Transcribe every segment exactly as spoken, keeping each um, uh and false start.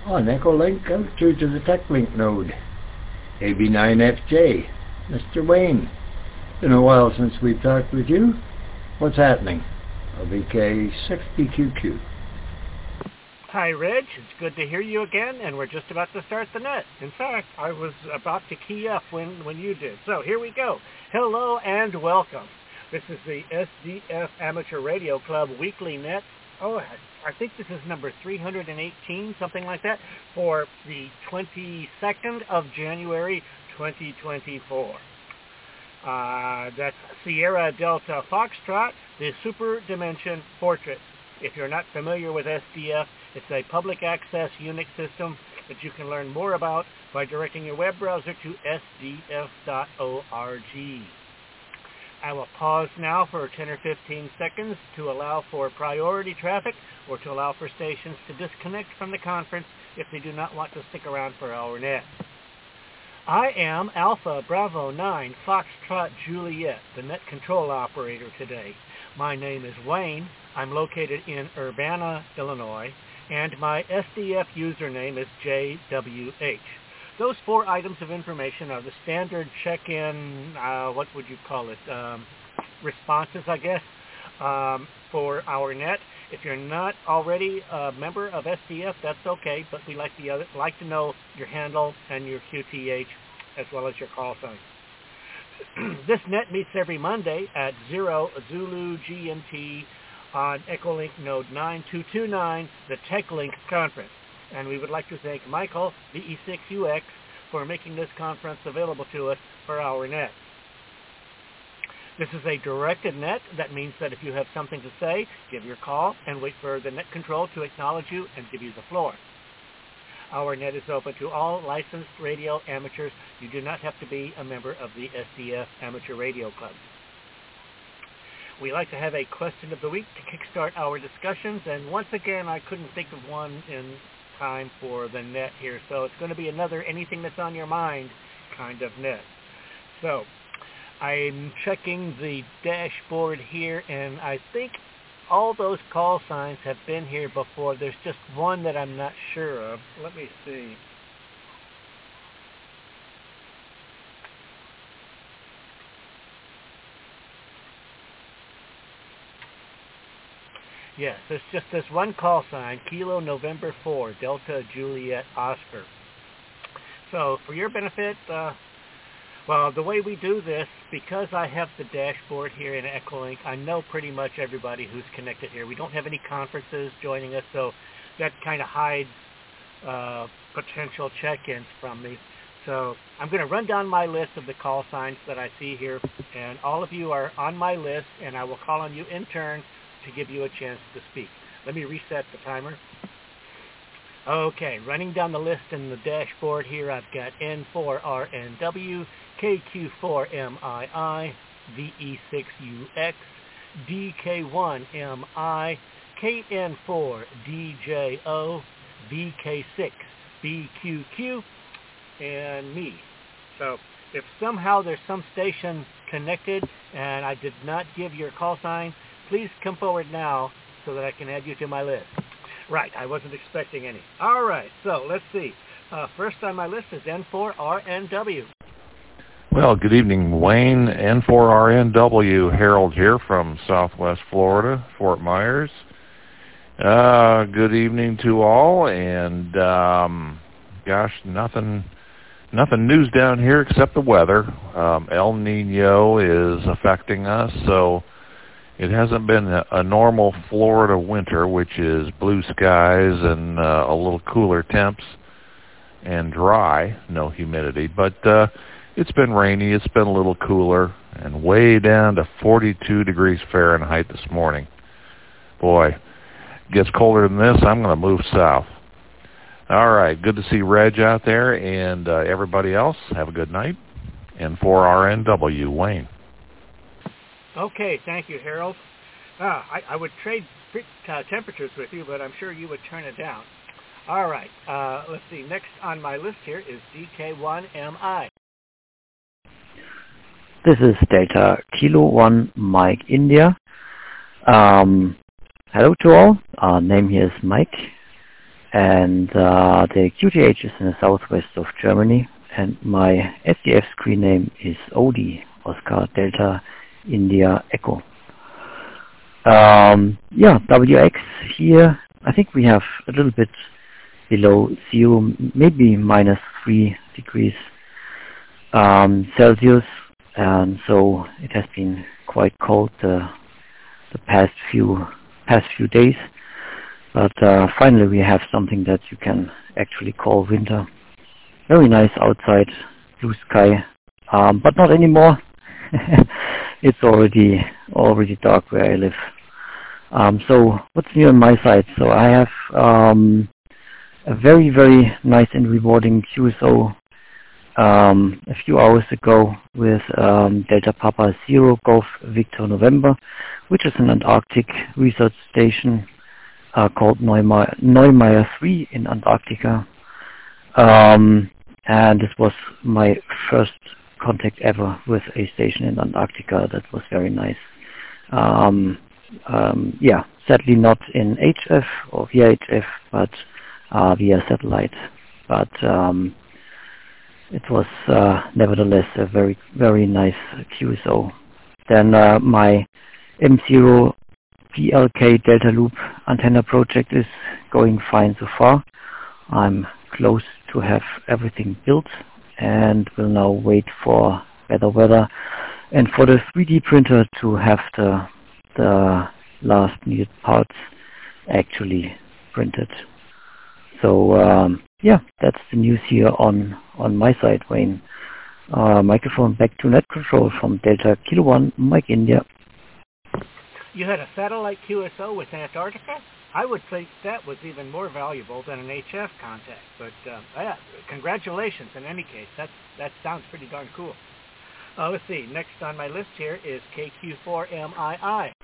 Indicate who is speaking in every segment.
Speaker 1: on Echolink out through to the TechLink node, A B nine F J. Mister Wayne, been a while since we've talked with you. What's happening? L B K sixty Q Q.
Speaker 2: Hi, Reg. It's good to hear you again, and we're just about to start the net. In fact, I was about to key up when, when you did. So here we go. Hello and welcome. This is the S D F Amateur Radio Club Weekly Net. Oh, I think this is number three hundred eighteen, something like that, for the twenty-second of January, twenty twenty-four. Uh, that's Sierra Delta Foxtrot, the Super Dimension Portrait. If you're not familiar with S D F, it's a public access Unix system that you can learn more about by directing your web browser to S D F dot org. I will pause now for ten or fifteen seconds to allow for priority traffic or to allow for stations to disconnect from the conference if they do not want to stick around for our net. I am Alpha Bravo nine Foxtrot Juliet, the net control operator today. My name is Wayne. I'm located in Urbana, Illinois, and my S D F username is J W H. Those four items of information are the standard check-in, uh, what would you call it, um, responses, I guess, um, for our net. If you're not already a member of S D F, that's okay, but we like, the other, like to know your handle and your Q T H as well as your call sign. This net meets every Monday at zero Zulu G M T on Echolink node nine two two nine, the TechLink conference. And we would like to thank Michael, V E six U X, for making this conference available to us for our net. This is a directed net. That means that if you have something to say, give your call and wait for the net control to acknowledge you and give you the floor. Our net is open to all licensed radio amateurs. You do not have to be a member of the S D F Amateur Radio Club. We like to have a question of the week to kickstart our discussions, and once again, I couldn't think of one in time for the net here, so it's going to be another anything that's on your mind kind of net. So I'm checking the dashboard here, and I think all those call signs have been here before. There's just one that I'm not sure of. Let me see. Yes, there's just this one call sign, Kilo November four, Delta Juliet Oscar. So for your benefit, uh, well, the way we do this, because I have the dashboard here in Echolink, I know pretty much everybody who's connected here. We don't have any conferences joining us, so that kind of hides uh, potential check-ins from me. So I'm going to run down my list of the call signs that I see here, and all of you are on my list, and I will call on you in turn to give you a chance to speak. Let me reset the timer. Okay, running down the list in the dashboard here, I've got N four R N W, K Q four M I I, V E six U X, D K one M I, K N four D J O, V K six B Q Q, and me. So if somehow there's some station connected and I did not give your call sign, please come forward now so that I can add you to my list. Right, I wasn't expecting any. All right, so let's see. Uh, first on my list is N four R N W.
Speaker 3: Well, good evening, Wayne. N four R N W, Harold here from Southwest Florida, Fort Myers. Uh, good evening to all, and um, gosh, nothing, nothing news down here except the weather. Um, El Nino is affecting us, so it hasn't been a, a normal Florida winter, which is blue skies and uh, a little cooler temps and dry, no humidity. But uh, it's been rainy, it's been a little cooler, and way down to forty-two degrees Fahrenheit this morning. Boy, it gets colder than this, I'm going to move south. All right, good to see Reg out there, and uh, everybody else, have a good night. N four R N W, Wayne.
Speaker 2: Okay, thank you, Harold. Ah, I, I would trade uh, temperatures with you, but I'm sure you would turn it down. All right, uh, let's see. Next on my list here is D K one M I.
Speaker 4: This is Delta Kilo one Mike India. Um, hello to all. Our name here is Mike. and uh, the Q T H is in the southwest of Germany, and my S D F screen name is O D, Oscar Delta India Echo. Um, yeah, W X here, I think we have a little bit below zero, maybe minus three degrees um, Celsius, and so it has been quite cold the the past few past few days. But uh, finally we have something that you can actually call winter. Very nice outside, blue sky, um, but not anymore. It's already already dark where I live. Um, so what's new on my side? So I have um, a very very nice and rewarding Q S O um, a few hours ago with um, Delta Papa Zero Golf Victor November, which is an Antarctic research station uh, called Neumayer, Neumayer three in Antarctica. Um, and this was my first contact ever with a station in Antarctica. That was very nice. Um, um, yeah, sadly not in H F or V H F, but uh, via satellite. But um, it was uh, nevertheless a very, very nice Q S O. Then uh, my M zero P L K Delta Loop antenna project is going fine so far. I'm close to have everything built and will now wait for better weather and for the three D printer to have the the last needed parts actually printed. So um, yeah, that's the news here on on my side, Wayne. Uh, microphone back to net control from Delta Kilo One, Mike India.
Speaker 2: You had a satellite Q S O with Antarctica? I would think that was even more valuable than an H F contact. But uh, yeah, congratulations in any case. That that sounds pretty darn cool. Uh, let's see. Next on my list here is K Q four M I I.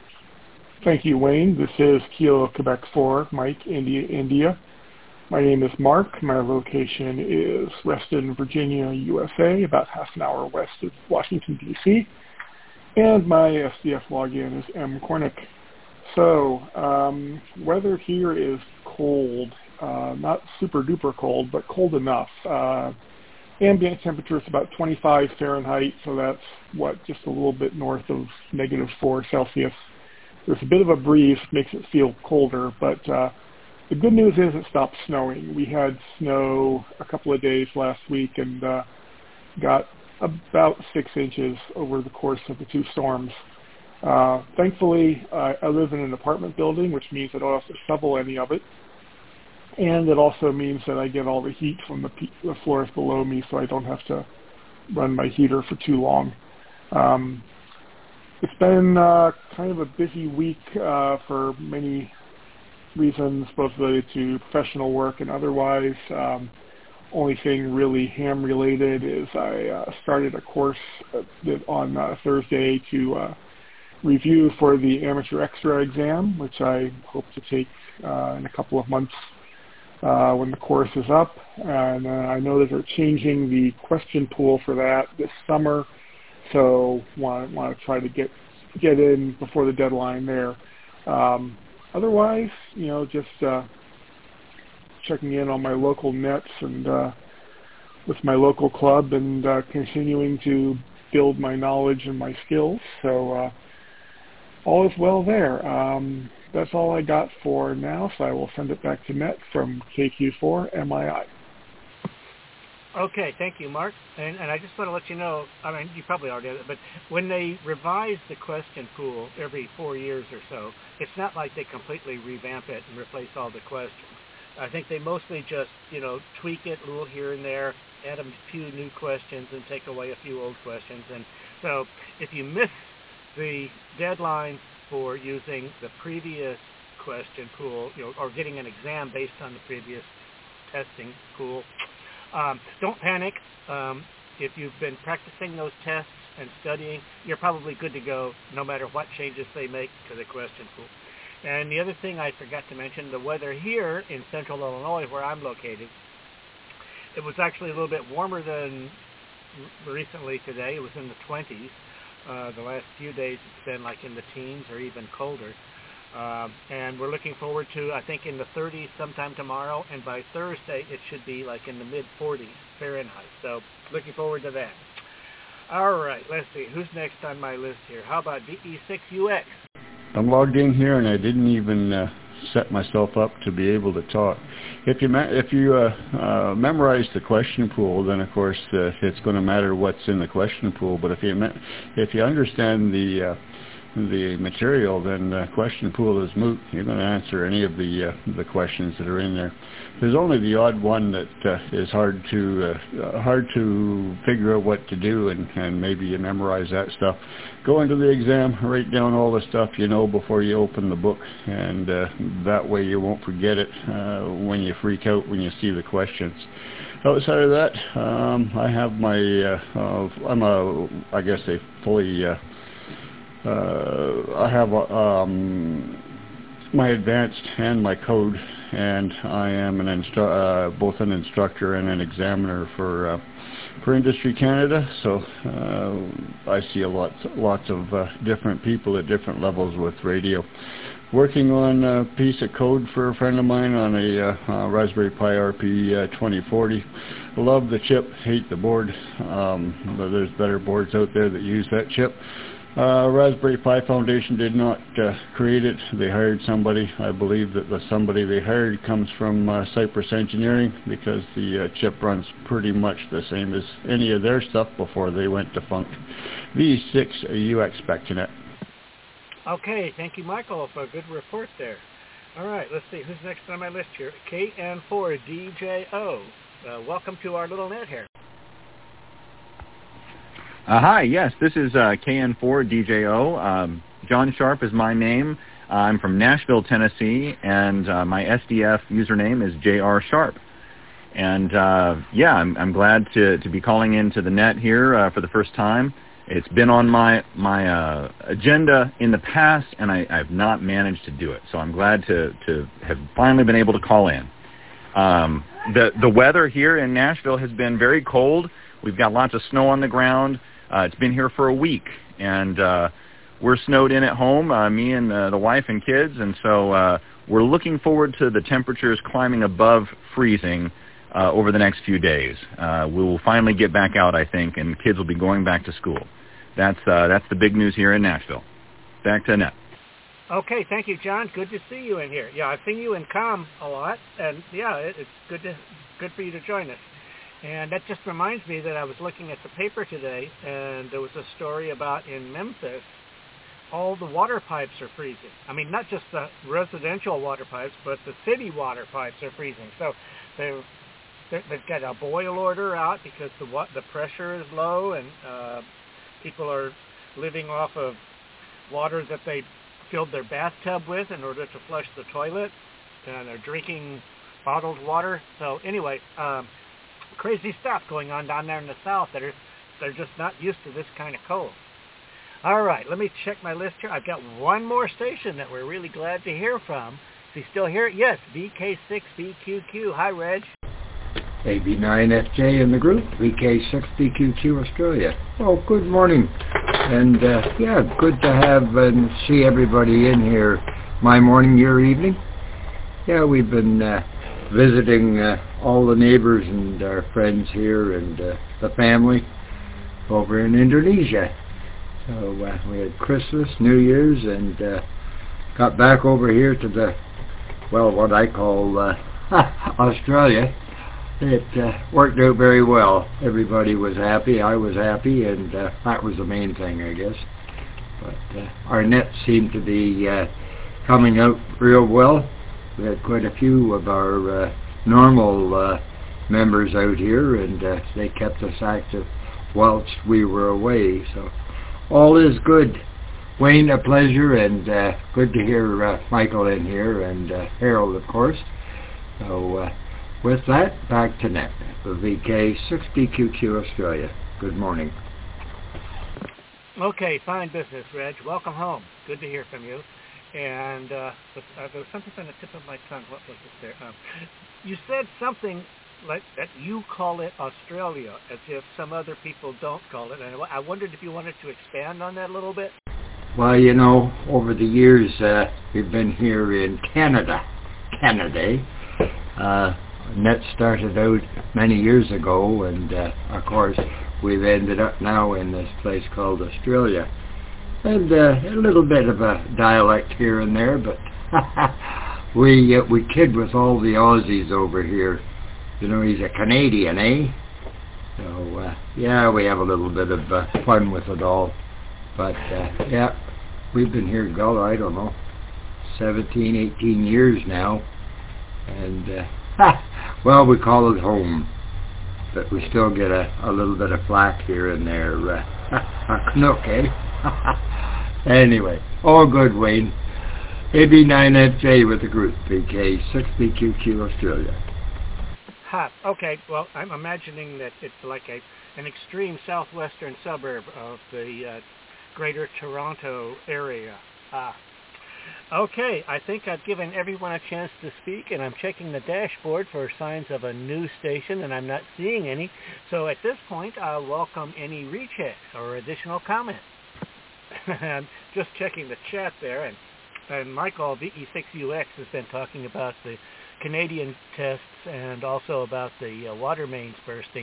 Speaker 5: Thank you, Wayne. This is Kilo Quebec four, Mike India India. My name is Mark. My location is Reston, Virginia, U S A, about half an hour west of Washington, D C And my S D F login is M Cornick. So, um, weather here is cold, uh, not super duper cold, but cold enough. Uh, ambient temperature is about twenty-five Fahrenheit, so that's, what, just a little bit north of negative four Celsius. There's a bit of a breeze, makes it feel colder, but uh, the good news is it stopped snowing. We had snow a couple of days last week and uh, got about six inches over the course of the two storms. Uh, thankfully, uh, I live in an apartment building, which means I don't have to shovel any of it. And it also means that I get all the heat from the, pe- the floors below me, so I don't have to run my heater for too long. Um, it's been uh, kind of a busy week uh, for many reasons, both related to professional work and otherwise. Um, only thing really ham related is I uh, started a course on uh, Thursday to uh, review for the amateur extra exam, which I hope to take uh, in a couple of months uh, when the course is up. And uh, I know that they're changing the question pool for that this summer, so want want to try to get get in before the deadline there. Um, otherwise, you know, just uh, checking in on my local nets and uh, with my local club and uh, continuing to build my knowledge and my skills. So uh, all is well there. Um, that's all I got for now, so I will send it back to Net from K Q four M I I.
Speaker 2: Okay, thank you, Mark. And, and I just want to let you know, I mean, you probably already did it, but when they revise the question pool every four years or so, it's not like they completely revamp it and replace all the questions. I think they mostly just, you know, tweak it a little here and there, add a few new questions and take away a few old questions. And so if you miss the deadline for using the previous question pool, you know, or getting an exam based on the previous testing pool, um, don't panic. Um, if you've been practicing those tests and studying, you're probably good to go no matter what changes they make to the question pool. And the other thing I forgot to mention, the weather here in central Illinois, where I'm located, it was actually a little bit warmer than recently today. It was in the twenties. Uh, the last few days it's been like in the teens or even colder. Um, and we're looking forward to, I think, in the thirties sometime tomorrow, and by Thursday it should be like in the mid forties Fahrenheit. So looking forward to that. All right, let's see. Who's next on my list here? How about D E six U X?
Speaker 6: I'm logged in here, and I didn't even uh, set myself up to be able to talk. If you ma- if you uh, uh, memorize the question pool, then of course uh, it's going to matter what's in the question pool. But if you ma- if you understand the uh, the material, then the question pool is moot. You're going to answer any of the uh, the questions that are in there. There's only the odd one that uh, is hard to uh, hard to figure out what to do, and, and maybe you memorize that stuff. Go into the exam, write down all the stuff you know before you open the book, and uh, that way you won't forget it uh, when you freak out when you see the questions. Outside of that, um, I have my uh, uh, I'm a I guess a fully uh, Uh, I have um, my advanced and my code, and I am an instru- uh, both an instructor and an examiner for uh, for Industry Canada. So uh, I see a lot lots of uh, different people at different levels with radio. Working on a piece of code for a friend of mine on a uh, uh, Raspberry Pi R P uh, twenty forty. Love the chip, hate the board. Um, but there's better boards out there that use that chip. Uh, Raspberry Pi Foundation did not uh, create it. They hired somebody. I believe that the somebody they hired comes from uh, Cypress Engineering, because the uh, chip runs pretty much the same as any of their stuff before they went defunct. V six U X Spectrum.
Speaker 2: Okay, thank you, Michael, for a good report there. All right, let's see. Who's next on my list here? K N four D J O. Uh, welcome to our little net here.
Speaker 7: Uh, hi, yes, this is uh, K N four D J O. Um, John Sharp is my name. Uh, I'm from Nashville, Tennessee, and uh, my S D F username is J R Sharp. And uh, yeah, I'm, I'm glad to, to be calling into the net here uh, for the first time. It's been on my my uh, agenda in the past, and I, I've not managed to do it. So I'm glad to, to have finally been able to call in. Um, the the weather here in Nashville has been very cold. We've got lots of snow on the ground. Uh, it's been here for a week, and uh, we're snowed in at home, uh, me and uh, the wife and kids, and so uh, we're looking forward to the temperatures climbing above freezing uh, over the next few days. Uh, we will finally get back out, I think, and kids will be going back to school. That's uh, that's the big news here in Nashville. Back to Annette.
Speaker 2: Okay, thank you, John. Good to see you in here. Yeah, I've seen you in comm a lot, and yeah, it, it's good to good for you to join us. And that just reminds me that I was looking at the paper today, and there was a story about in Memphis, all the water pipes are freezing. I mean, not just the residential water pipes, but the city water pipes are freezing. So they've, they've got a boil order out because the the pressure is low, and uh, people are living off of water that they filled their bathtub with in order to flush the toilet, and they're drinking bottled water. So anyway, um, crazy stuff going on down there in the south. That are they're just not used to this kind of cold. All right, let me check my list here. I've got one more station that we're really glad to hear from. Is he still here? Yes, V K six B Q Q. Hi, Reg.
Speaker 1: A B nine F J in the group, V K six B Q Q Australia. Oh, good morning. And uh, yeah, good to have and see everybody in here. My morning, your evening. Yeah, we've been uh, visiting uh, all the neighbors and our friends here, and uh, the family over in Indonesia. So uh, we had Christmas, New Year's, and uh, got back over here to the, well, what I call uh, Australia. It uh, worked out very well. Everybody was happy. I was happy, and uh, that was the main thing, I guess. But uh, our net seemed to be uh, coming out real well. We had quite a few of our uh, normal uh, members out here, and uh, they kept us active whilst we were away. So all is good. Wayne, a pleasure, and uh, good to hear uh, Michael in here, and uh, Harold, of course. So uh, with that, back to net for V K six B Q Q Australia. Good morning.
Speaker 2: Okay, fine business, Reg. Welcome home. Good to hear from you. And uh, but, uh, there was something on the tip of my tongue. What was it there? Um, you said something like that you call it Australia, as if some other people don't call it. And I wondered if you wanted to expand on that a little bit.
Speaker 1: Well, you know, over the years, uh, we've been here in Canada, Canada. Uh, Net started out many years ago, and uh, of course, we've ended up now in this place called Australia. And uh, a little bit of a dialect here and there, but we uh, we kid with all the Aussies over here. You know, he's a Canadian, eh? So, uh, yeah, we have a little bit of uh, fun with it all. But, uh, yeah, we've been here, God, I don't know, seventeen, eighteen years now. And, uh, ha, well, we call it home. But we still get a, a little bit of flack here and there. Uh, Canuck, eh? Anyway, all good, Wayne. A B nine F J with the group, B K six B Q Q Australia.
Speaker 2: Ha, okay, well, I'm imagining that it's like a an extreme southwestern suburb of the uh, greater Toronto area. Ah. Okay, I think I've given everyone a chance to speak, and I'm checking the dashboard for signs of a new station, and I'm not seeing any. So at this point, I'll welcome any rechecks or additional comments. I'm just checking the chat there, and, and Michael, V E six U X, has been talking about the Canadian tests and also about the uh, water mains bursting.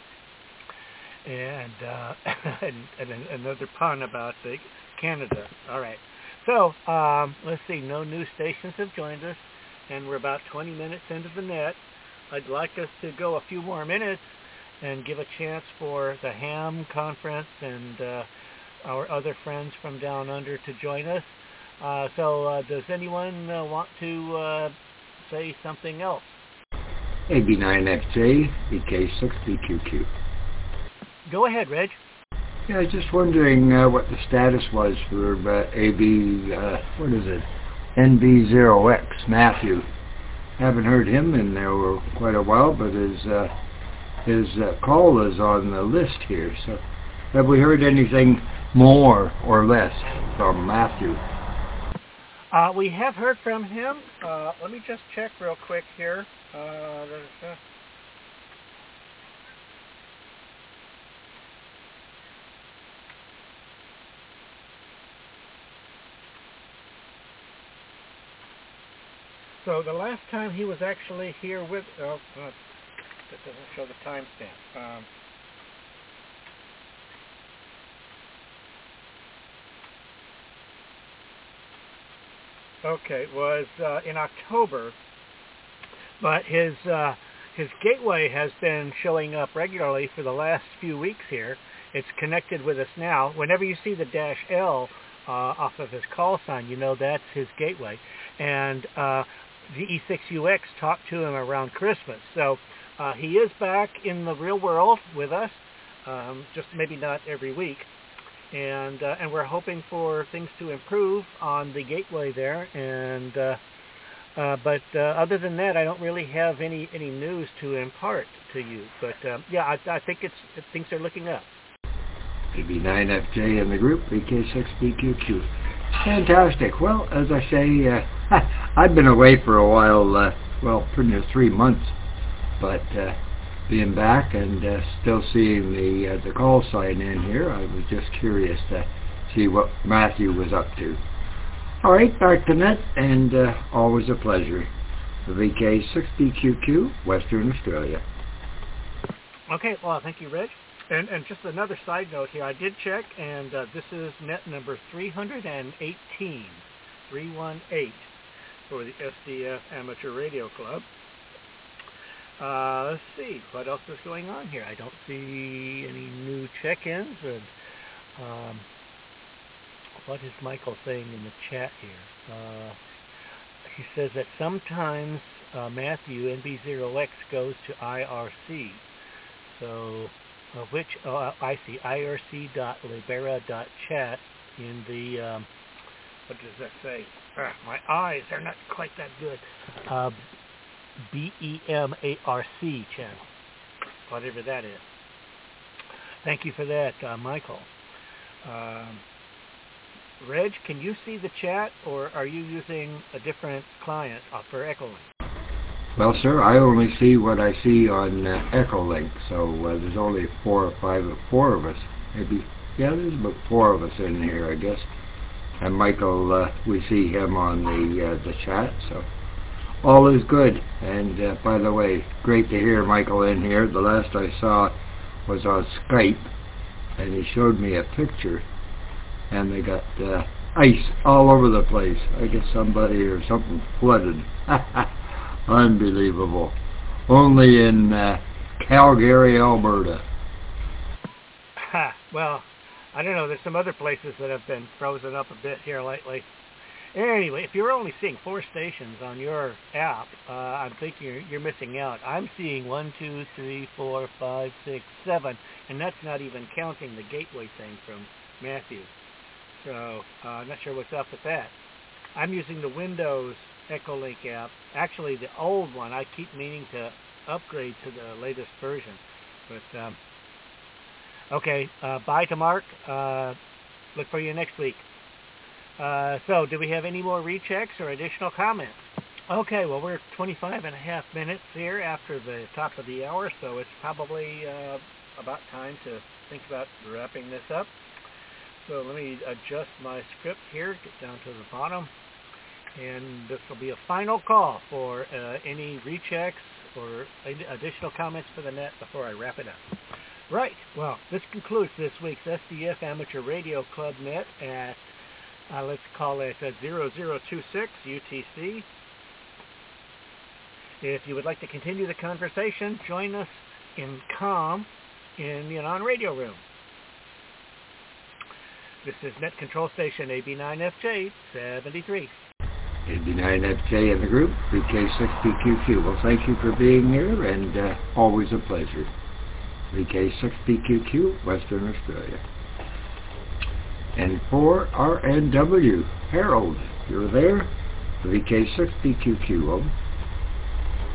Speaker 2: And, uh, and, and another pun about the Canada. All right. So, um, let's see, no new stations have joined us, and we're about twenty minutes into the net. I'd like us to go a few more minutes and give a chance for the Ham Conference and uh, our other friends from down under to join us. Uh, so, uh, does anyone uh, want to uh, say something else?
Speaker 1: A B nine F J, B K six B Q Q.
Speaker 2: Go ahead, Reg.
Speaker 1: Yeah, I was just wondering uh, what the status was for uh, A B, uh, what is it, N B zero X, Matthew. Haven't heard him in there for quite a while, but his uh, his uh, call is on the list here. So have we heard anything more or less from Matthew?
Speaker 2: Uh, we have heard from him. Uh, let me just check real quick here. Uh, uh, So the last time he was actually here with, oh, uh, that doesn't show the timestamp. Um, okay, was uh, in October, but his uh, his gateway has been showing up regularly for the last few weeks here. It's connected with us now. Whenever you see the dash L uh, off of his call sign, you know that's his gateway. And uh, V E six U X talked to him around Christmas. So uh, he is back in the real world with us, um, just maybe not every week. And uh, and we're hoping for things to improve on the gateway there. And uh, uh, but uh, other than that, I don't really have any, any news to impart to you. But um, yeah, I, I think it's things are looking up.
Speaker 1: A B nine F J in the group, B K six B Q Q. Fantastic. Well, as I say, uh, I've been away for a while, uh, well, pretty near three months, but uh, being back and uh, still seeing the uh, the call sign in here, I was just curious to see what Matthew was up to. All right, back to net, and uh, always a pleasure. The V K six B Q Q, Western Australia.
Speaker 2: Okay, well, thank you, Reg. And, and just another side note here, I did check, and uh, this is net number three hundred eighteen, three one eight, for the S D F Amateur Radio Club. Uh, let's see, what else is going on here? I don't see any new check-ins. And, um, what is Michael saying in the chat here? Uh, he says that sometimes uh, Matthew, N B zero X, goes to I R C. So... Uh, which uh, I see I R C dot libera dot chat in the um, what does that say? Ah, my eyes are not quite that good. Uh, B E M A R C channel, whatever that is. Thank you for that, uh, Michael. Um, Reg, can you see the chat, or are you using a different client uh, for Echolink?
Speaker 1: Well, sir, I only see what I see on uh, Echolink, so uh, there's only four or five, four of us, maybe. Yeah, there's about four of us in here, I guess. And Michael, uh, we see him on the uh, the chat, so all is good. And uh, by the way, great to hear Michael in here. The last I saw was on Skype, and he showed me a picture, and they got uh, ice all over the place. I guess somebody or something flooded. Unbelievable. Only in uh, Calgary, Alberta.
Speaker 2: Ha, well, I don't know. There's some other places that have been frozen up a bit here lately. Anyway, if you're only seeing four stations on your app, uh, I'm thinking you're, you're missing out. I'm seeing one, two, three, four, five, six, seven, and that's not even counting the gateway thing from Matthew. So uh, I'm not sure what's up with that. I'm using the Windows Echolink app. Actually, the old one. I keep meaning to upgrade to the latest version. But um, okay, uh, bye to Mark. Uh, look for you next week. Uh, so, do we have any more rechecks or additional comments? Okay, well, we're twenty-five and a half minutes here after the top of the hour, so it's probably uh, about time to think about wrapping this up. So let me adjust my script here, get down to the bottom, and this will be a final call for uh, any rechecks or additional comments for the net before I wrap it up. Right, well, this concludes this week's S D F Amateur Radio Club Net at Uh, let's call it uh, zero zero two six U T C. If you would like to continue the conversation, join us in COM in the Anon Radio Room. This is Net Control Station A B nine F J seventy-three.
Speaker 1: A B nine F J in the group, V K six B Q Q. Well, thank you for being here, and uh, always a pleasure. V K six B Q Q, Western Australia. And for R N W, Harold, you're there? V K six B Q Q, over.